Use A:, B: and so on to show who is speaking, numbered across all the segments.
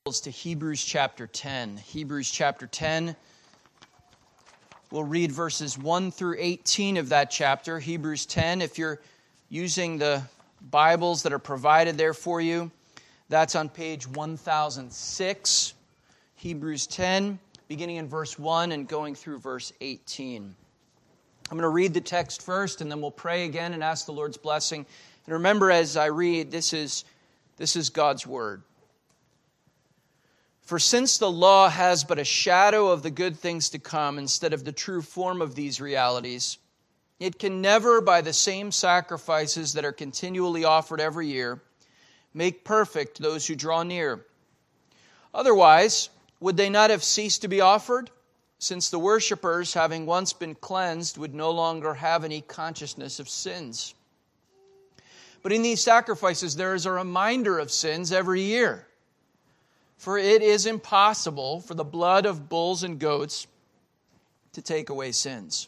A: to Hebrews chapter 10. Hebrews chapter 10. We'll read verses 1 through 18 of that chapter. Hebrews 10. If you're using the Bibles that are provided there for you, that's on page 1006. Hebrews 10, beginning in verse 1 and going through verse 18. I'm going to read the text first, and then we'll pray again and ask the Lord's blessing. And remember, as I read, this is God's word. For since the law has but a shadow of the good things to come instead of the true form of these realities, it can never, by the same sacrifices that are continually offered every year, make perfect those who draw near. Otherwise, would they not have ceased to be offered, since the worshippers, having once been cleansed, would no longer have any consciousness of sins? But in these sacrifices there is a reminder of sins every year. For it is impossible for the blood of bulls and goats to take away sins.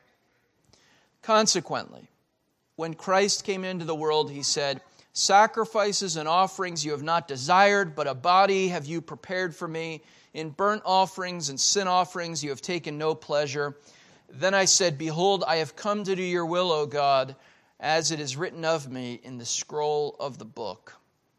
A: Consequently, when Christ came into the world, he said, "Sacrifices and offerings you have not desired, but a body have you prepared for me. In burnt offerings and sin offerings you have taken no pleasure. Then I said, Behold, I have come to do your will, O God, as it is written of me in the scroll of the book."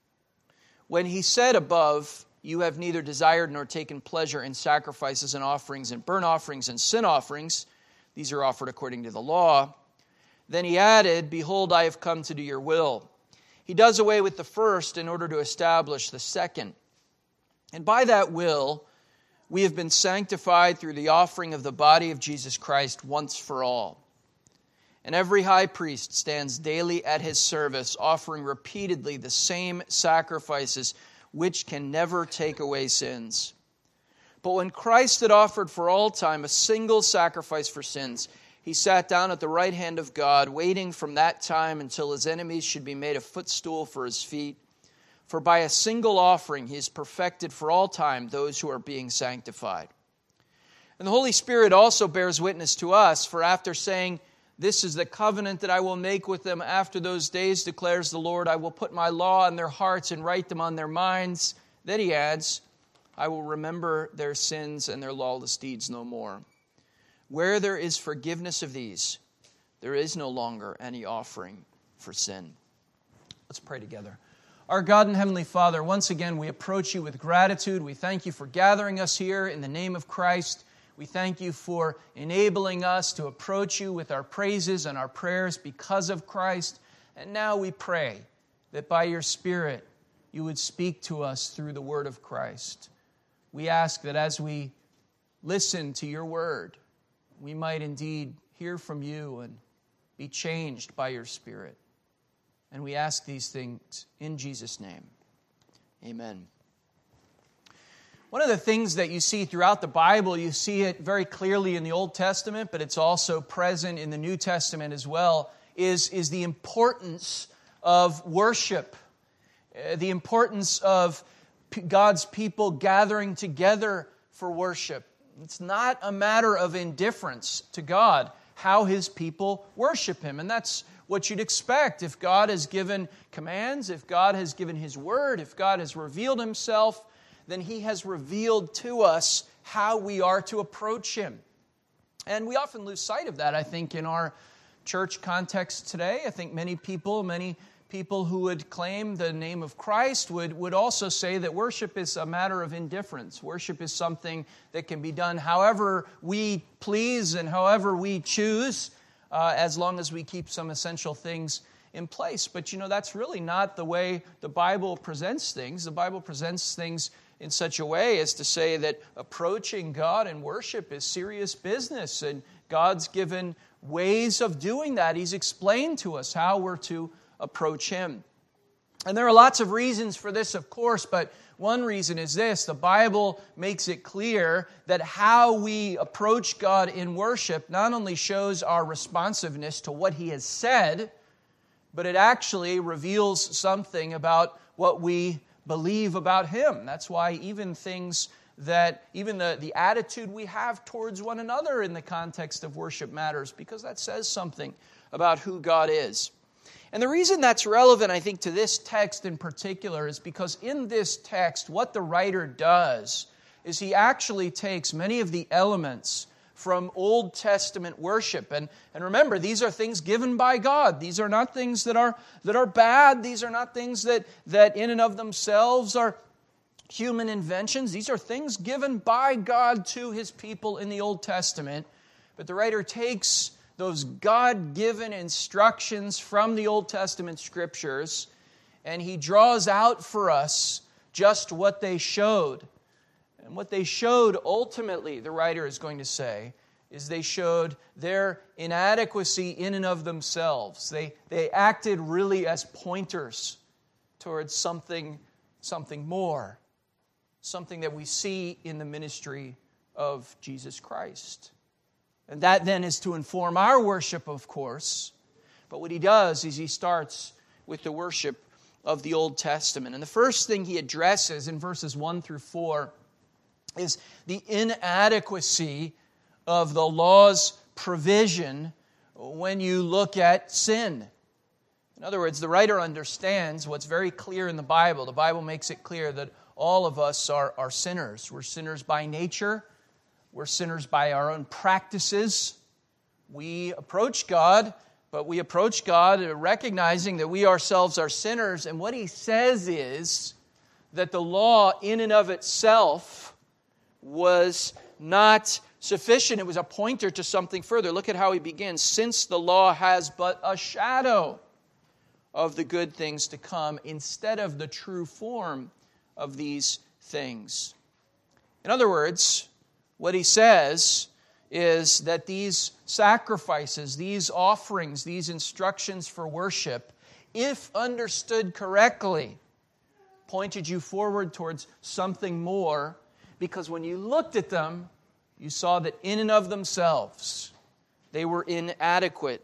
A: When he said above, "You have neither desired nor taken pleasure in sacrifices and offerings and burnt offerings and sin offerings," these are offered according to the law, then he added, "Behold, I have come to do your will." He does away with the first in order to establish the second. And by that will, we have been sanctified through the offering of the body of Jesus Christ once for all. And every high priest stands daily at his service, offering repeatedly the same sacrifices, which can never take away sins. But when Christ had offered for all time a single sacrifice for sins, he sat down at the right hand of God, waiting from that time until his enemies should be made a footstool for his feet. For by a single offering he has perfected for all time those who are being sanctified. And the Holy Spirit also bears witness to us, for after saying, "This is the covenant that I will make with them after those days, declares the Lord. I will put my law in their hearts and write them on their minds." Then he adds, "I will remember their sins and their lawless deeds no more. Where there is forgiveness of these, there is no longer any offering for sin." Let's pray together. Our God and Heavenly Father, once again we approach you with gratitude. We thank you for gathering us here in the name of Christ. We thank you for enabling us to approach you with our praises and our prayers because of Christ. And now we pray that by your Spirit you would speak to us through the word of Christ. We ask that as we listen to your word, we might indeed hear from you and be changed by your Spirit. And we ask these things in Jesus' name. Amen. One of the things that you see throughout the Bible, you see it very clearly in the Old Testament, but it's also present in the New Testament as well, is the importance of worship, the importance of God's people gathering together for worship. It's not a matter of indifference to God how His people worship Him, and that's what you'd expect. If God has given commands, if God has given His word, if God has revealed Himself, then He has revealed to us how we are to approach Him. And we often lose sight of that, I think, in our church context today. I think many people who would claim the name of Christ would also say that worship is a matter of indifference. Worship is something that can be done however we please and however we choose, as long as we keep some essential things in place. But that's really not the way the Bible presents things. The Bible presents things in such a way as to say that approaching God in worship is serious business, and God's given ways of doing that. He's explained to us how we're to approach Him. And there are lots of reasons for this, of course, but one reason is this: the Bible makes it clear that how we approach God in worship not only shows our responsiveness to what He has said, but it actually reveals something about what we believe about Him. That's why even the attitude we have towards one another in the context of worship matters, because that says something about who God is. And the reason that's relevant, I think, to this text in particular is because in this text, what the writer does is he actually takes many of the elements from Old Testament worship. And remember, these are things given by God. These are not things that are bad. These are not things that in and of themselves are human inventions. These are things given by God to His people in the Old Testament. But the writer takes those God-given instructions from the Old Testament Scriptures, and he draws out for us just what they showed. And what they showed ultimately, the writer is going to say, is they showed their inadequacy in and of themselves. They acted really as pointers towards something more, something that we see in the ministry of Jesus Christ. And that then is to inform our worship, of course. But what he does is he starts with the worship of the Old Testament. And the first thing he addresses in verses 1 through 4 is the inadequacy of the law's provision when you look at sin. In other words, the writer understands what's very clear in the Bible. The Bible makes it clear that all of us are sinners. We're sinners by nature. We're sinners by our own practices. We approach God, but we approach God recognizing that we ourselves are sinners. And what he says is that the law in and of itself was not sufficient. It was a pointer to something further. Look at how he begins. Since the law has but a shadow of the good things to come instead of the true form of these things. In other words, what he says is that these sacrifices, these offerings, these instructions for worship, if understood correctly, pointed you forward towards something more, because when you looked at them, you saw that in and of themselves, they were inadequate.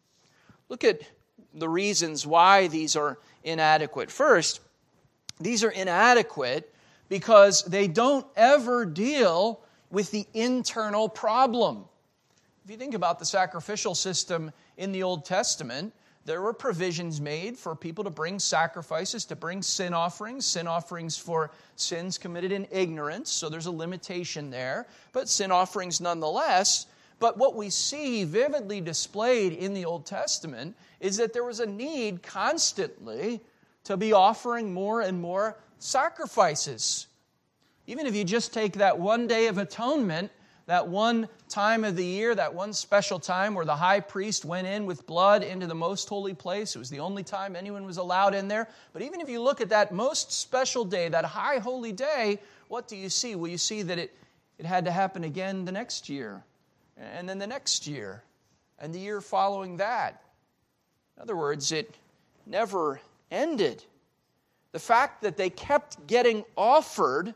A: Look at the reasons why these are inadequate. First, these are inadequate because they don't ever deal with the internal problem. If you think about the sacrificial system in the Old Testament, there were provisions made for people to bring sacrifices, to bring sin offerings for sins committed in ignorance, so there's a limitation there, but sin offerings nonetheless. But what we see vividly displayed in the Old Testament is that there was a need constantly to be offering more and more sacrifices. Even if you just take that one day of atonement, that one time of the year, that one special time where the high priest went in with blood into the most holy place. It was the only time anyone was allowed in there. But even if you look at that most special day, that high holy day, what do you see? Well, you see that it had to happen again the next year, and then the next year, and the year following that. In other words, it never ended. The fact that they kept getting offered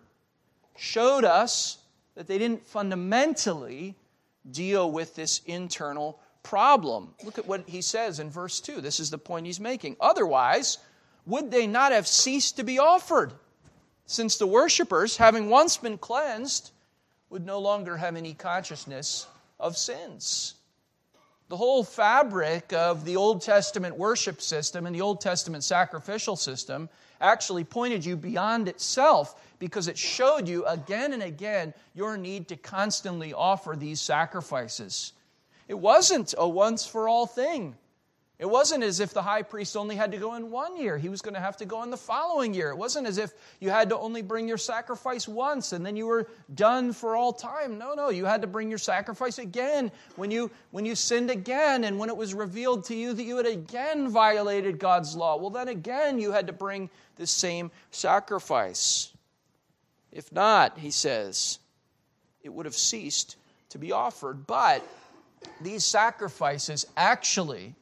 A: showed us that they didn't fundamentally deal with this internal problem. Look at what he says in verse 2. This is the point he's making. Otherwise, would they not have ceased to be offered, since the worshipers, having once been cleansed, would no longer have any consciousness of sins? The whole fabric of the Old Testament worship system and the Old Testament sacrificial system actually pointed you beyond itself, because it showed you again and again your need to constantly offer these sacrifices. It wasn't a once-for-all thing. It wasn't as if the high priest only had to go in 1 year. He was going to have to go in the following year. It wasn't as if you had to only bring your sacrifice once and then you were done for all time. No, you had to bring your sacrifice again when you sinned again, and when it was revealed to you that you had again violated God's law. Well, then again you had to bring the same sacrifice. If not, he says, it would have ceased to be offered. But these sacrifices actually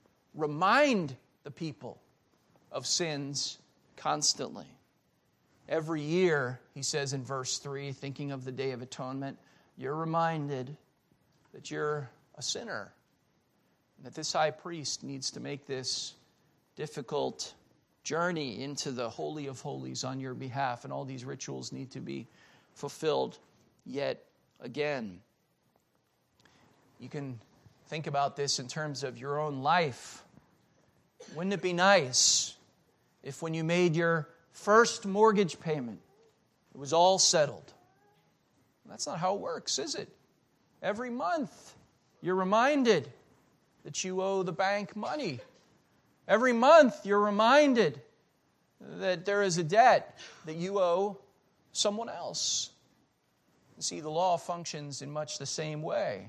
A: remind the people of sins constantly. Every year, he says in verse 3, thinking of the Day of Atonement, you're reminded that you're a sinner, and that this high priest needs to make this difficult journey into the Holy of Holies on your behalf, and all these rituals need to be fulfilled yet again. You can think about this in terms of your own life. Wouldn't it be nice if when you made your first mortgage payment, it was all settled? That's not how it works, is it? Every month, you're reminded that you owe the bank money. Every month, you're reminded that there is a debt that you owe someone else. You see, the law functions in much the same way.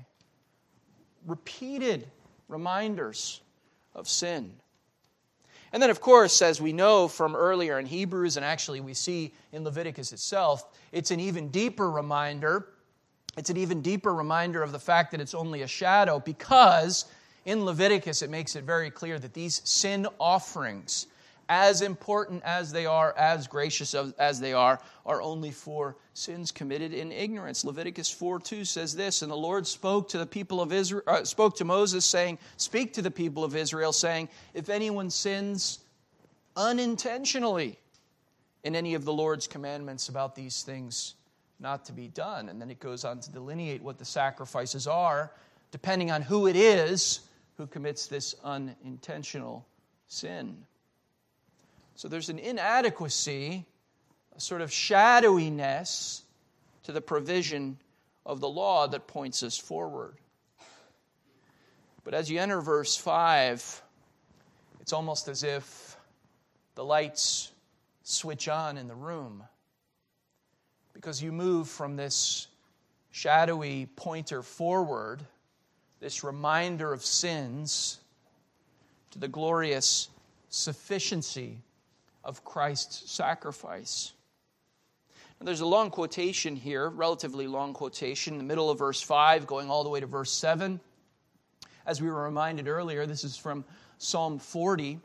A: Repeated reminders of sin. And then, of course, as we know from earlier in Hebrews, and actually we see in Leviticus itself, it's an even deeper reminder. It's an even deeper reminder of the fact that it's only a shadow, because in Leviticus it makes it very clear that these sin offerings, as important as they are, as gracious as they are only for sins committed in ignorance. Leviticus 4:2 says this, "And the Lord spoke to the people of Israel, spoke to Moses, saying, Speak to the people of Israel, saying, If anyone sins unintentionally in any of the Lord's commandments about these things not to be done." And then it goes on to delineate what the sacrifices are, depending on who it is who commits this unintentional sin. So there's an inadequacy, a sort of shadowiness to the provision of the law that points us forward. But as you enter verse 5, it's almost as if the lights switch on in the room, because you move from this shadowy pointer forward, this reminder of sins, to the glorious sufficiency of Christ's sacrifice. And there's a long quotation here, relatively long quotation, in the middle of verse 5, going all the way to verse 7. As we were reminded earlier, this is from Psalm 40.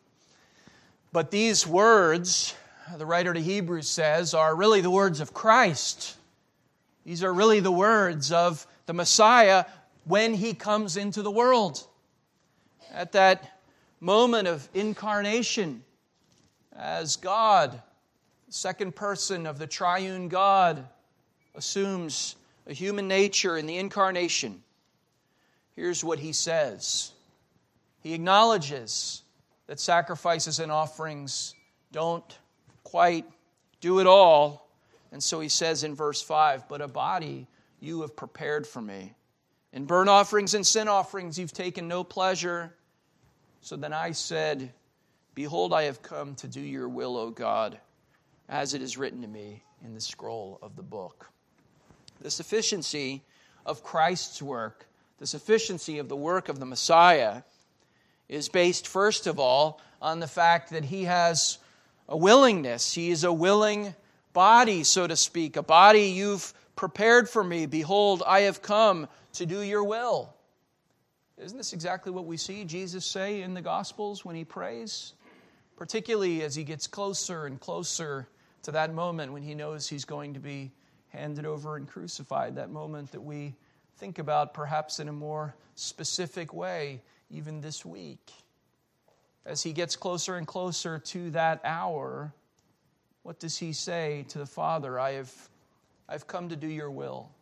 A: But these words, the writer to Hebrews says, are really the words of Christ. These are really the words of the Messiah when He comes into the world. At that moment of incarnation, as God, the second person of the triune God, assumes a human nature in the incarnation, here's what He says. He acknowledges that sacrifices and offerings don't quite do it all. And so He says in verse 5, "But a body you have prepared for me. In burnt offerings and sin offerings you've taken no pleasure. So then I said, Behold, I have come to do your will, O God, as it is written to me in the scroll of the book." The sufficiency of Christ's work, the sufficiency of the work of the Messiah, is based, first of all, on the fact that He has a willingness. He is a willing body, so to speak, a body you've prepared for me. Behold, I have come to do your will. Isn't this exactly what we see Jesus say in the Gospels when He prays? Particularly as He gets closer and closer to that moment when He knows He's going to be handed over and crucified. That moment that we think about perhaps in a more specific way even this week. As He gets closer and closer to that hour, what does He say to the Father? I've come to do your will.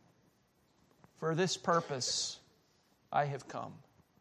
A: For this purpose I have come.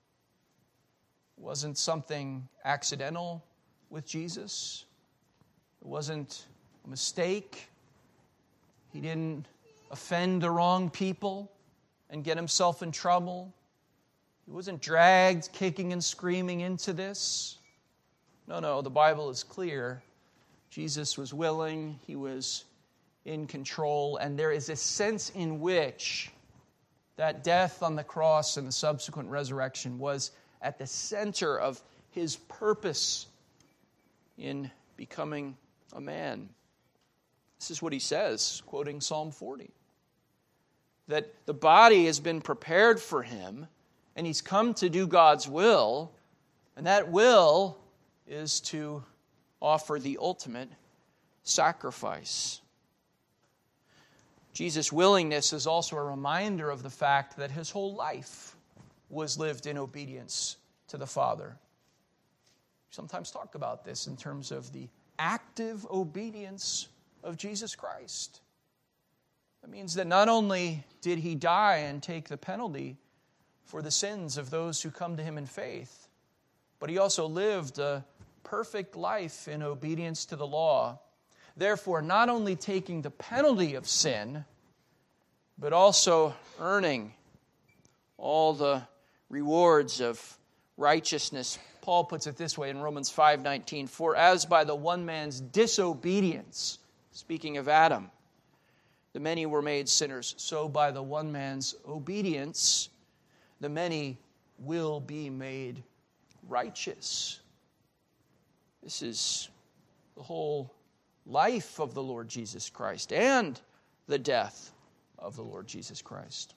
A: It wasn't something accidental with Jesus. It wasn't a mistake. He didn't offend the wrong people and get Himself in trouble. He wasn't dragged kicking and screaming into this. No, the Bible is clear. Jesus was willing, He was in control, and there is a sense in which that death on the cross and the subsequent resurrection was at the center of His purpose in becoming a man. This is what He says, quoting Psalm 40. That the body has been prepared for Him, and He's come to do God's will, and that will is to offer the ultimate sacrifice. Jesus' willingness is also a reminder of the fact that His whole life was lived in obedience to the Father. We sometimes talk about this in terms of the active obedience of Jesus Christ. That means that not only did He die and take the penalty for the sins of those who come to Him in faith, but he also lived a perfect life in obedience to the law, therefore not only taking the penalty of sin, but also earning all the rewards of righteousness. Paul puts it this way in Romans 5:19, "For as by the one man's disobedience," speaking of Adam, "the many were made sinners, so by the one man's obedience, the many will be made righteous." This is the whole life of the Lord Jesus Christ and the death of the Lord Jesus Christ.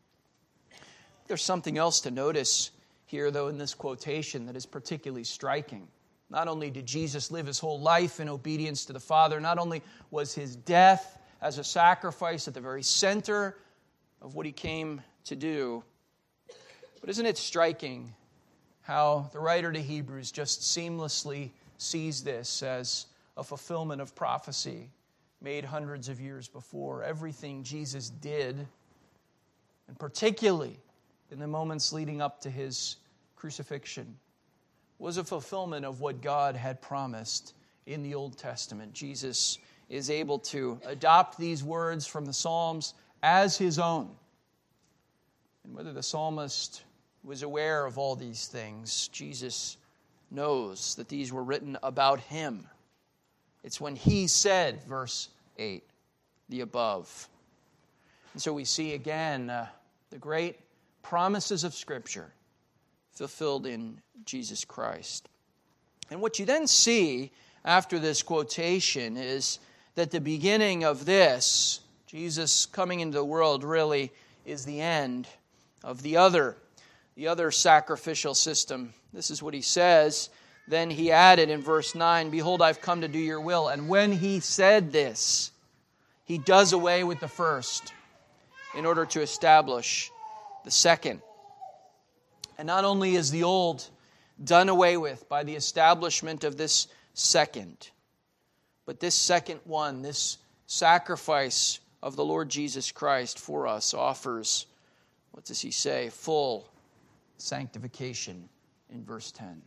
A: There's something else to notice here, though, in this quotation that is particularly striking. Not only did Jesus live his whole life in obedience to the Father, not only was his death as a sacrifice at the very center of what he came to do, but isn't it striking how the writer to Hebrews just seamlessly sees this as a fulfillment of prophecy made hundreds of years before. Everything Jesus did, and particularly in the moments leading up to his crucifixion, was a fulfillment of what God had promised in the Old Testament. Jesus is able to adopt these words from the Psalms as his own. And whether the psalmist was aware of all these things, Jesus knows that these were written about him. It's when he said, verse 8, the above. And so we see again the great promises of Scripture fulfilled in Jesus Christ. And what you then see after this quotation is that the beginning of this, Jesus coming into the world, really is the end of the other sacrificial system. This is what he says. Then he added in verse 9, "Behold, I've come to do your will." And when he said this, he does away with the first in order to establish the second. And not only is the old done away with by the establishment of this second, but this second one, this sacrifice of the Lord Jesus Christ for us, offers, what does he say? Full sanctification in verse 10.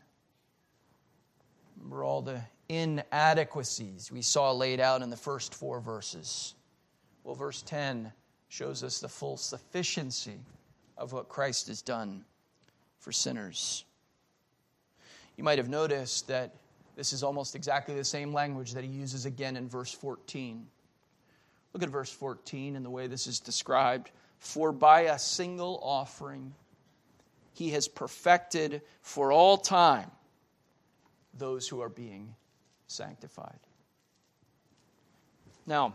A: Remember all the inadequacies we saw laid out in the first 4 verses. Well, verse 10 shows us the full sufficiency of what Christ has done for sinners. You might have noticed that this is almost exactly the same language that he uses again in verse 14. Look at verse 14 and the way this is described. "For by a single offering he has perfected for all time those who are being sanctified." Now,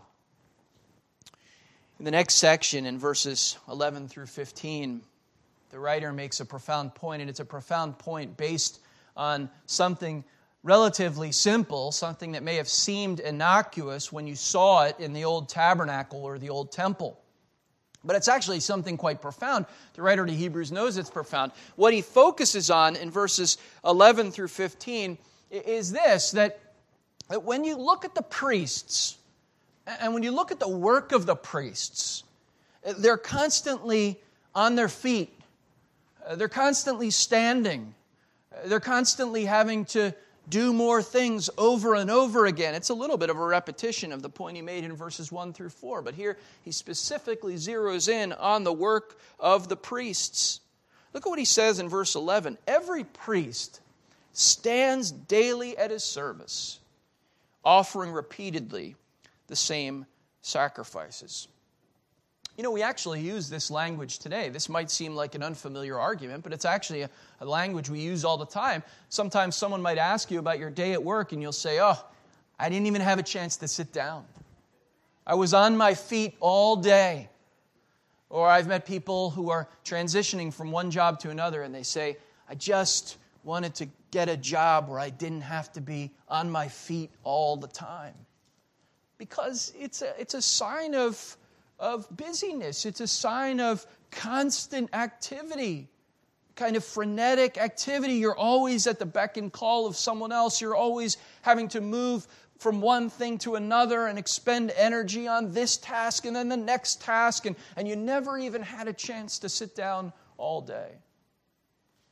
A: in the next section, in verses 11 through 15, the writer makes a profound point, and it's a profound point based on something relatively simple, something that may have seemed innocuous when you saw it in the old tabernacle or the old temple. But it's actually something quite profound. The writer to Hebrews knows it's profound. What he focuses on in verses 11 through 15 is this, that when you look at the priests, and when you look at the work of the priests, they're constantly on their feet. They're constantly standing. They're constantly having to do more things over and over again. It's a little bit of a repetition of the point he made in verses 1 through 4. But here he specifically zeroes in on the work of the priests. Look at what he says in verse 11. "Every priest stands daily at his service, offering repeatedly the same sacrifices." You know, we actually use this language today. This might seem like an unfamiliar argument, but it's actually a language we use all the time. Sometimes someone might ask you about your day at work, and you'll say, "Oh, I didn't even have a chance to sit down. I was on my feet all day." Or I've met people who are transitioning from one job to another, and they say, "I just wanted to get a job where I didn't have to be on my feet all the time." Because it's a sign of busyness. It's a sign of constant activity, kind of frenetic activity. You're always at the beck and call of someone else. You're always having to move from one thing to another and expend energy on this task and then the next task, and you never even had a chance to sit down all day. What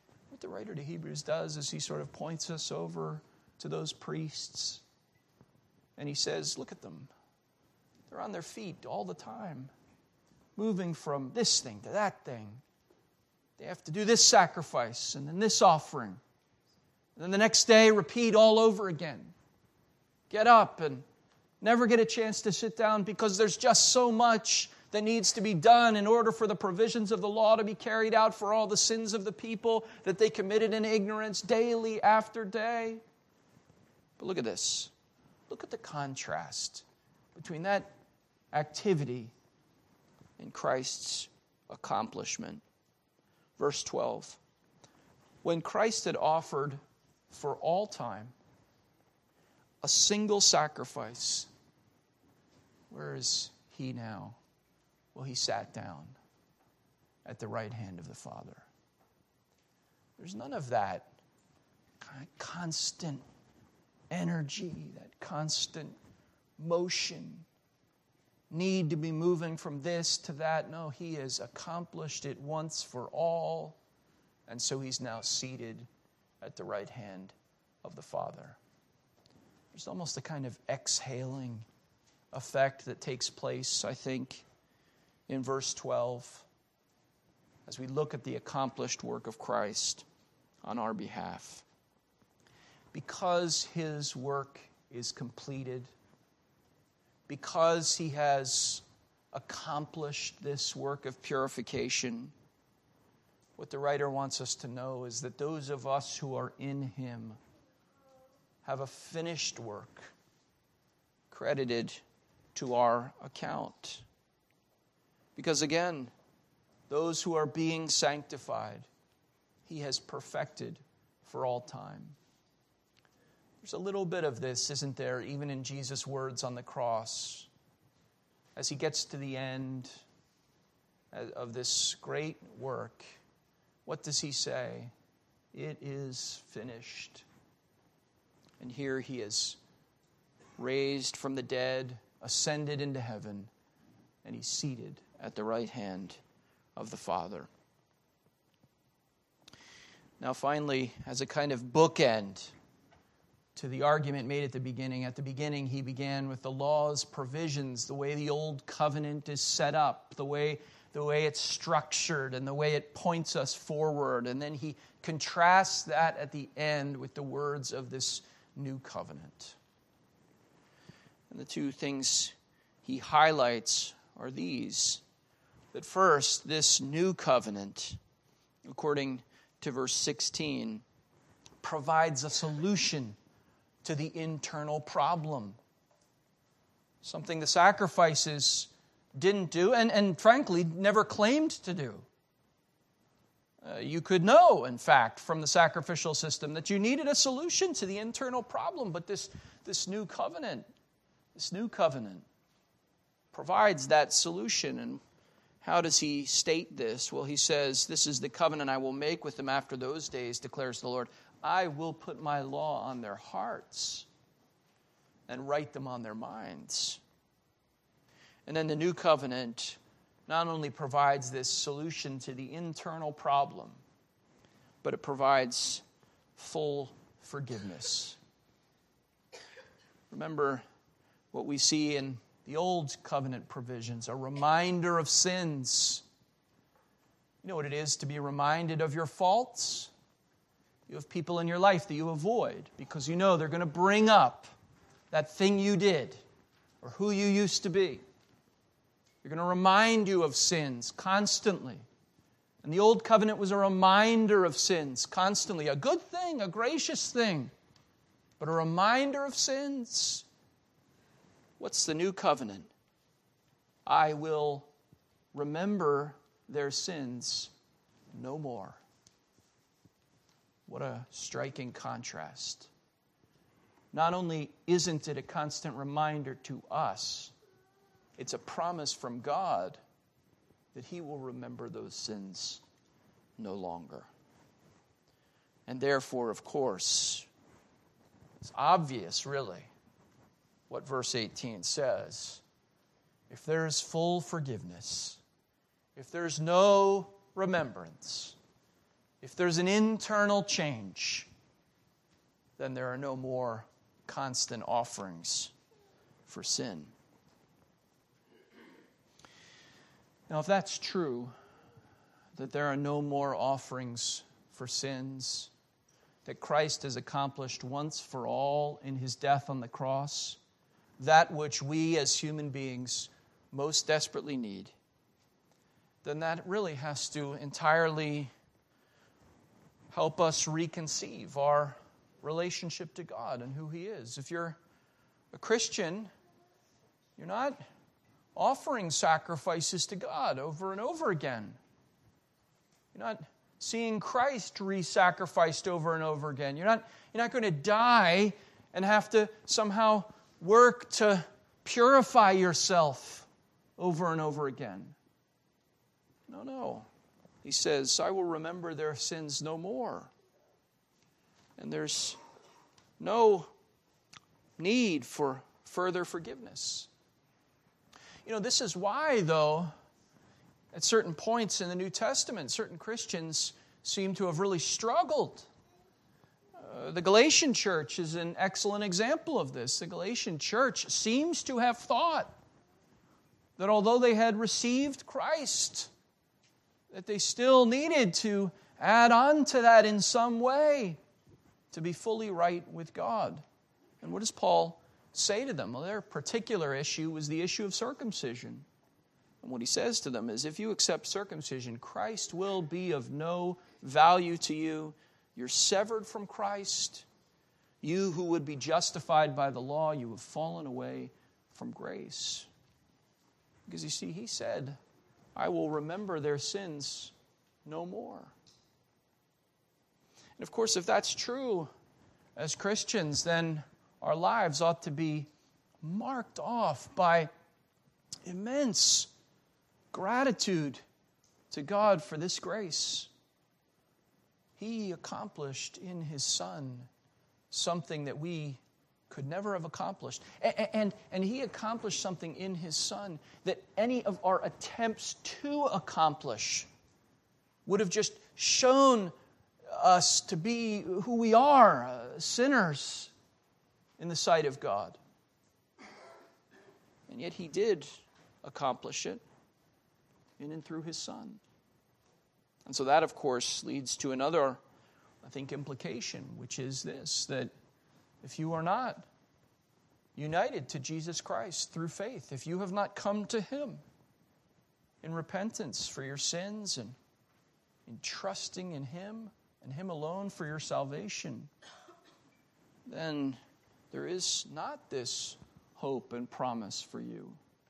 A: the writer to Hebrews does is he sort of points us over to those priests. And he says, look at them. They're on their feet all the time, moving from this thing to that thing. They have to do this sacrifice and then this offering. And then the next day, repeat all over again. Get up and never get a chance to sit down because there's just so much that needs to be done in order for the provisions of the law to be carried out for all the sins of the people that they committed in ignorance daily after day. But look at this. Look at the contrast between that activity and Christ's accomplishment. Verse 12. When Christ had offered for all time a single sacrifice, where is he now? Well, he sat down at the right hand of the Father. There's none of that kind of constant energy, that constant motion, need to be moving from this to that. No, he has accomplished it once for all, and so he's now seated at the right hand of the Father. There's almost a kind of exhaling effect that takes place, I think, in verse 12, as we look at the accomplished work of Christ on our behalf. Because his work is completed, because he has accomplished this work of purification, what the writer wants us to know is that those of us who are in him have a finished work credited to our account. Because again, those who are being sanctified, he has perfected for all time. There's a little bit of this, isn't there, even in Jesus' words on the cross. As he gets to the end of this great work, what does he say? It is finished. And here he is raised from the dead, ascended into heaven, and he's seated at the right hand of the Father. Now finally, as a kind of bookend to the argument made at the beginning he began with the law's provisions, the way the old covenant is set up, the way it's structured, and the way it points us forward. And then he contrasts that at the end with the words of this new covenant. And the two things he highlights are these. That first, this new covenant, according to verse 16, provides a solution to the internal problem. Something the sacrifices didn't do, and frankly, never claimed to do. You could know, in fact, from the sacrificial system that you needed a solution to the internal problem, but this new covenant provides that solution. And how does he state this? Well, he says, "This is the covenant I will make with them after those days, declares the Lord. I will put my law on their hearts and write them on their minds." And then the new covenant not only provides this solution to the internal problem, but it provides full forgiveness. Remember what we see in the old covenant provisions, a reminder of sins. You know what it is to be reminded of your faults? You have people in your life that you avoid because you know they're going to bring up that thing you did or who you used to be. They're going to remind you of sins constantly. And the old covenant was a reminder of sins constantly. A good thing, a gracious thing, but a reminder of sins. What's the new covenant? I will remember their sins no more. What a striking contrast. Not only isn't it a constant reminder to us, it's a promise from God that he will remember those sins no longer. And therefore, of course, it's obvious, really, what verse 18 says. If there's full forgiveness, if there's no remembrance, if there's an internal change, then there are no more constant offerings for sin. Now, if that's true, that there are no more offerings for sins, that Christ has accomplished once for all in his death on the cross, that which we as human beings most desperately need, then that really has to entirely help us reconceive our relationship to God and who he is. If you're a Christian, you're not offering sacrifices to God over and over again. You're not seeing Christ re-sacrificed over and over again. You're not going to die and have to somehow work to purify yourself over and over again. No. He says, I will remember their sins no more. And there's no need for further forgiveness. This is why, though, at certain points in the New Testament, certain Christians seem to have really struggled. The Galatian church is an excellent example of this. The Galatian church seems to have thought that although they had received Christ, that they still needed to add on to that in some way to be fully right with God. And what does Paul say to them? Well, their particular issue was the issue of circumcision. And what he says to them is, if you accept circumcision, Christ will be of no value to you. You're severed from Christ. You who would be justified by the law, you have fallen away from grace. Because you see, he said, I will remember their sins no more. And of course, if that's true as Christians, then our lives ought to be marked off by immense gratitude to God for this grace. He accomplished in his Son something that we could never have accomplished. And he accomplished something in his Son that any of our attempts to accomplish would have just shown us to be who we are, sinners in the sight of God. And yet he did accomplish it in and through his Son. And so that, of course, leads to another, implication, which is this, that if you are not united to Jesus Christ through faith, if you have not come to him in repentance for your sins and in trusting in him and him alone for your salvation, then there is not this hope and promise for you.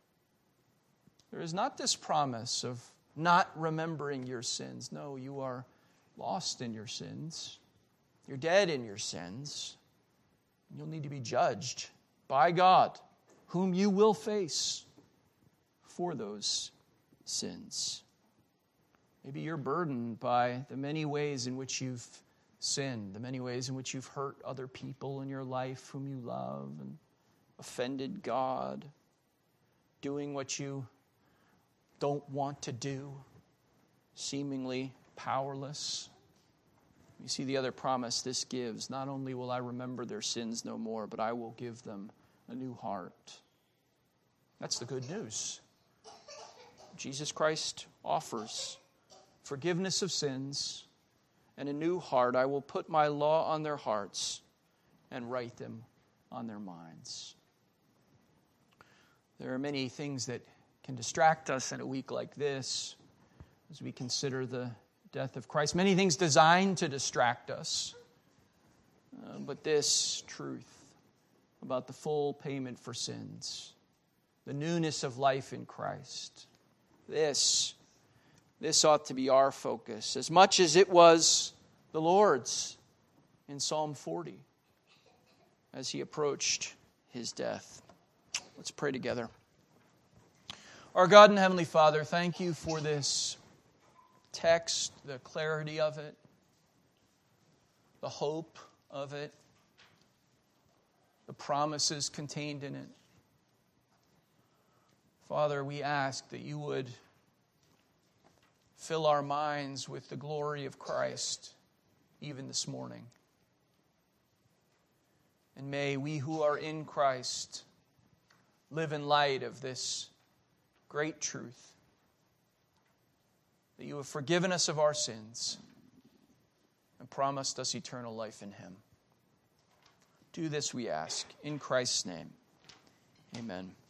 A: There is not this promise of not remembering your sins. No, you are lost in your sins. You're dead in your sins. You'll need to be judged by God, whom you will face for those sins. Maybe you're burdened by the many ways in which you've sinned, the many ways in which you've hurt other people in your life whom you love and offended God, doing what you don't want to do, seemingly powerless. You see the other promise this gives. Not only will I remember their sins no more, but I will give them a new heart. That's the good news. Jesus Christ offers forgiveness of sins and a new heart. I will put my law on their hearts and write them on their minds. There are many things that can distract us in a week like this as we consider the death of Christ. Many things designed to distract us. But this truth about the full payment for sins, the newness of life in Christ, this ought to be our focus as much as it was the Lord's in Psalm 40 as he approached his death. Let's pray together. Our God and Heavenly Father, thank you for this text, the clarity of it, the hope of it, the promises contained in it. Father, we ask that you would fill our minds with the glory of Christ even this morning. And may we who are in Christ live in light of this great truth, that you have forgiven us of our sins and promised us eternal life in Him. Do this, we ask, in Christ's name. Amen.